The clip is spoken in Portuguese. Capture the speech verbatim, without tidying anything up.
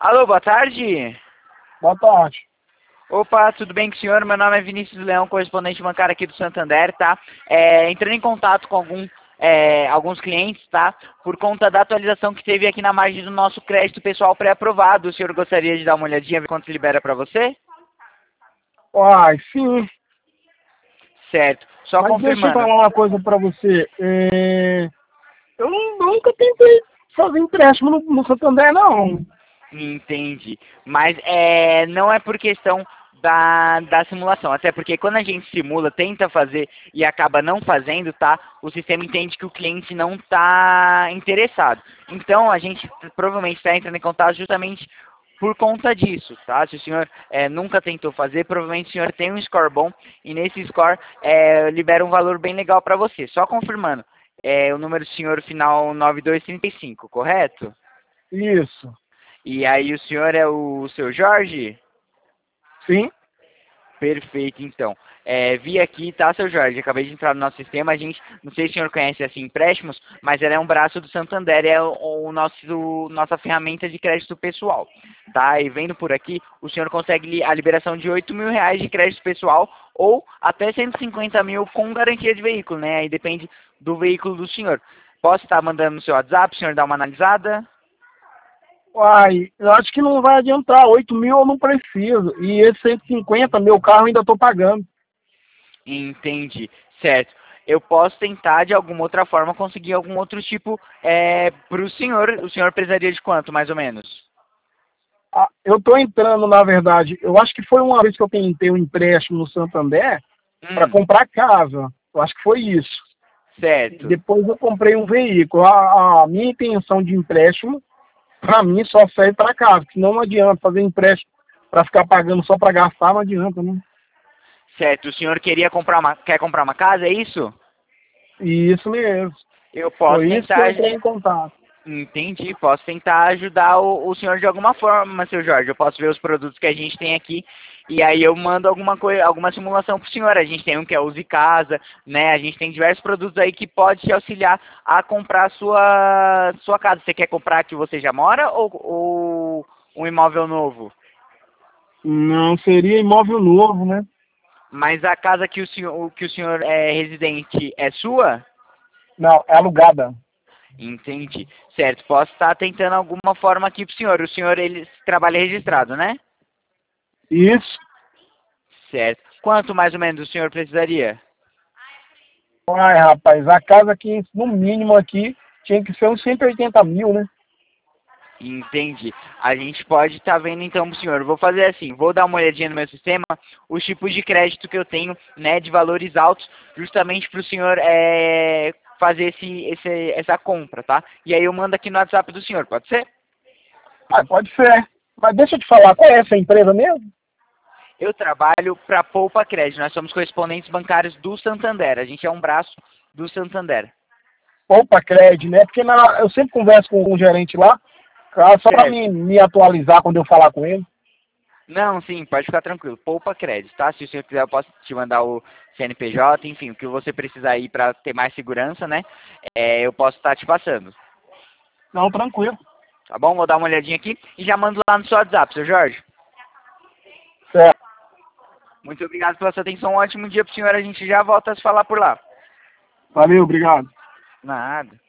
Alô, boa tarde. Boa tarde. Opa, tudo bem com o senhor? Meu nome é Vinícius Leão, correspondente bancário aqui do Santander, tá? É, entrando em contato com algum, é, alguns clientes, tá? Por conta da atualização que teve aqui na margem do nosso crédito pessoal pré-aprovado. O senhor gostaria de dar uma olhadinha, ver quanto libera para você? Uai, sim. Certo. Só Mas deixa eu confirmando. falar uma coisa pra você. É, Eu nu- nunca tentei fazer empréstimo no, no Santander, não. Entendi. Mas é, não é por questão da, da simulação. Até porque quando a gente simula, tenta fazer e acaba não fazendo, tá? O sistema entende que o cliente não está interessado. Então, a gente provavelmente está entrando em contato justamente por conta disso, tá? Se o senhor é, nunca tentou fazer, provavelmente o senhor tem um score bom e nesse score é, libera um valor bem legal para você. Só confirmando, é, o número do senhor final nove dois três cinco, correto? Isso. E aí o senhor é o seu Jorge? Sim. Perfeito, então. É, vi aqui, tá, seu Jorge? Acabei de entrar no nosso sistema. A gente, não sei se o senhor conhece assim empréstimos, mas ela é um braço do Santander, é o, o nosso, nossa ferramenta de crédito pessoal, tá? E vendo por aqui, o senhor consegue li- a liberação de oito mil reais de crédito pessoal ou até cento e cinquenta mil com garantia de veículo, né? Aí depende do veículo do senhor. Posso estar mandando no seu WhatsApp, o senhor dá uma analisada? Uai, eu acho que não vai adiantar. Oito mil eu não preciso. E esse cento e cinquenta, meu carro eu ainda estou pagando. Entendi, certo. Eu posso tentar de alguma outra forma conseguir algum outro tipo é, para o senhor. O senhor precisaria de quanto, mais ou menos? Ah, eu estou entrando, na verdade, eu acho que foi uma vez que eu tentei um empréstimo no Santander para Hum, comprar casa. Eu acho que foi isso. certo. Depois eu comprei um veículo. A, a minha intenção de empréstimo, para mim, só serve para casa, que não adianta fazer empréstimo para ficar pagando só para gastar, não adianta, né? Certo. O senhor queria comprar uma, quer comprar uma casa, é isso? E isso mesmo. Eu posso Foi isso que eu tentar. entrei em contato. Entendi, posso tentar ajudar o, o senhor de alguma forma, seu Jorge. Eu posso ver os produtos que a gente tem aqui e aí eu mando alguma coisa, alguma simulação para o senhor. A gente tem um que é Use Casa, né? A gente tem diversos produtos aí que pode te auxiliar a comprar a sua, sua casa. Você quer comprar que você já mora ou, ou um imóvel novo? Não seria imóvel novo, né? Mas a casa que o senhor, que o senhor é residente é sua? Não, é alugada. Entendi. Certo, posso estar tentando alguma forma aqui para o senhor. O senhor ele trabalha registrado, né? Isso. Certo. Quanto mais ou menos o senhor precisaria? Ai, rapaz, a casa aqui, no mínimo aqui, tinha que ser uns cento e oitenta mil, né? Entendi. A gente pode estar vendo então pro senhor. Vou fazer assim, vou dar uma olhadinha no meu sistema, os tipos de crédito que eu tenho, né, de valores altos, justamente para o senhor é, fazer esse, esse, essa compra, tá? E aí eu mando aqui no WhatsApp do senhor, pode ser? Ah, pode ser. Mas deixa eu te falar, qual é essa empresa mesmo? Eu trabalho para Poupa Crédito, nós somos correspondentes bancários do Santander, a gente é um braço do Santander. Poupa Cred, né? Porque na, eu sempre converso com o gerente lá, ah, só para me, Certo. me atualizar quando eu falar com ele. Não, sim, pode ficar tranquilo. Poupa crédito, tá? Se o senhor quiser, eu posso te mandar o C N P J, enfim, o que você precisar aí para ter mais segurança, né? É, eu posso estar te passando, Não, tranquilo. tá bom? Vou dar uma olhadinha aqui e já mando lá no seu WhatsApp, seu Jorge. Certo. Muito obrigado pela sua atenção. Um ótimo dia pro senhor. A gente já volta a se falar por lá. Valeu, obrigado. Nada.